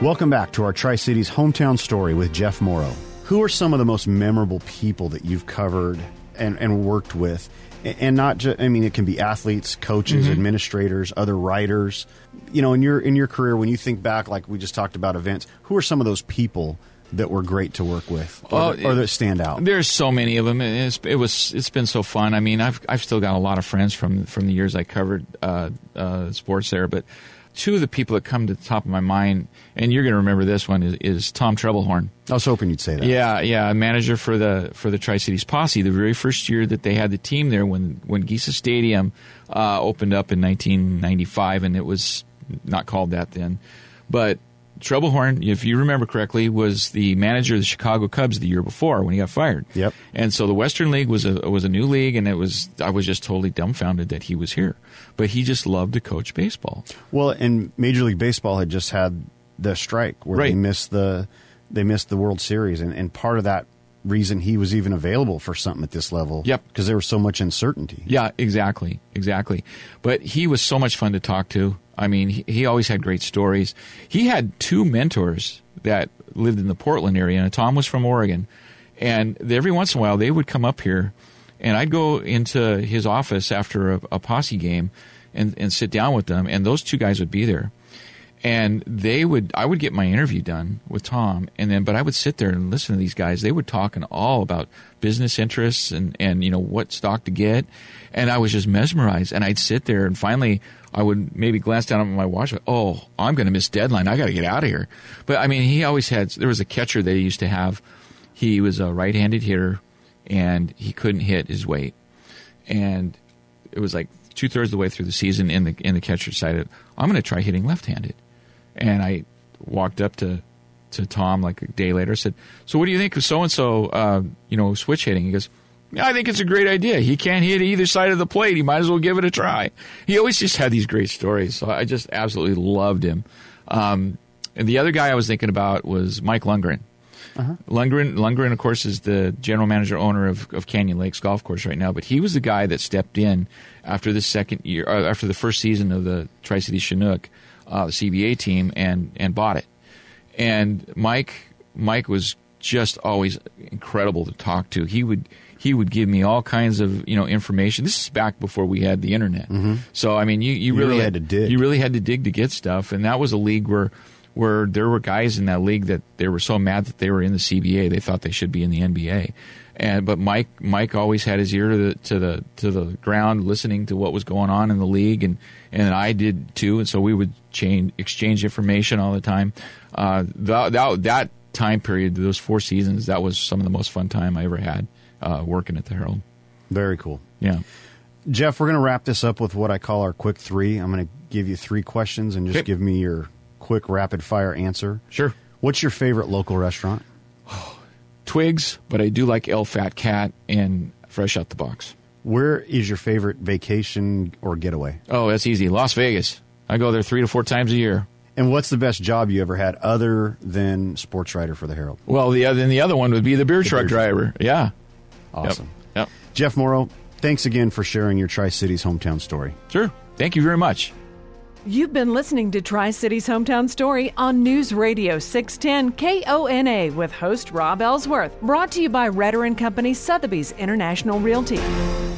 Welcome back to our Tri-Cities Hometown Story with Jeff Morrow. Who are some of the most memorable people that you've covered and worked with? And not just, I mean, it can be athletes, coaches, administrators, other writers. You know, in your career, when you think back, like we just talked about events, who are some of those people that were great to work with, or that stand out? There's so many of them. It's been so fun. I mean, I've still got a lot of friends from the years I covered sports there. But two of the people that come to the top of my mind, and you're going to remember this one, is Tom Trebelhorn. I was hoping you'd say that. Yeah, manager for the Tri-Cities Posse. The very first year that they had the team there, when Giesa Stadium opened up in 1995, and it was not called that then, but Trebelhorn, if you remember correctly, was the manager of the Chicago Cubs the year before when he got fired. Yep. And so the Western League was a new league, and I was just totally dumbfounded that he was here. But he just loved to coach baseball. Well, and Major League Baseball had just had the strike where they missed the World Series, and part of that reason he was even available for something at this level. Yep. Because there was so much uncertainty. Yeah, exactly. But he was so much fun to talk to. I mean, he always had great stories. He had two mentors that lived in the Portland area, and Tom was from Oregon. And every once in a while, they would come up here, and I'd go into his office after a Posse game and sit down with them, and those two guys would be there. And I would get my interview done with Tom, but I would sit there and listen to these guys. They would talk all about business interests and what stock to get. And I was just mesmerized. And I'd sit there, and finally I would maybe glance down at my watch. Oh, I'm going to miss deadline. I got to get out of here. But I mean, there was a catcher that he used to have. He was a right-handed hitter, and he couldn't hit his weight. And it was like 2/3 of the way through the season, and the catcher decided, I'm going to try hitting left-handed. And I walked up to Tom like a day later. I said, "So what do you think of so-and-so, switch hitting?" He goes, "Yeah, I think it's a great idea. He can't hit either side of the plate. He might as well give it a try." He always just had these great stories. So I just absolutely loved him. And the other guy I was thinking about was Mike Lundgren. Uh-huh. Lundgren, of course, is the general manager owner of Canyon Lakes Golf Course right now. But he was the guy that stepped in after the first season of the Tri-Cities Chinook, the CBA team, and bought it. And Mike was just always incredible to talk to. He would give me all kinds of information. This is back before we had the internet. Mm-hmm. So I mean, you really had to dig. You really had to dig to get stuff, and that was a league where there were guys in that league that they were so mad that they were in the CBA, they thought they should be in the NBA. But Mike always had his ear to the ground, listening to what was going on in the league, and I did too. And so we would exchange information all the time. That time period, those 4 seasons, that was some of the most fun time I ever had working at the Herald. Very cool. Yeah. Jeff, we're going to wrap this up with what I call our quick 3. I'm going to give you 3 questions and just give me your quick rapid-fire answer. Sure. What's your favorite local restaurant? Twigs, but I do like El Fat Cat and Fresh Out the Box. Where is your favorite vacation or getaway? Oh, that's easy. Las Vegas. I go there 3 to 4 times a year. And what's the best job you ever had other than sports writer for the Herald? Well, the other one would be the beer truck driver. Yeah. Awesome. Yep. Jeff Morrow, thanks again for sharing your Tri-Cities hometown story. Sure. Thank you very much. You've been listening to Tri-Cities Hometown Story on News Radio 610 KONA with host Rob Ellsworth. Brought to you by Redder & Company, Sotheby's International Realty.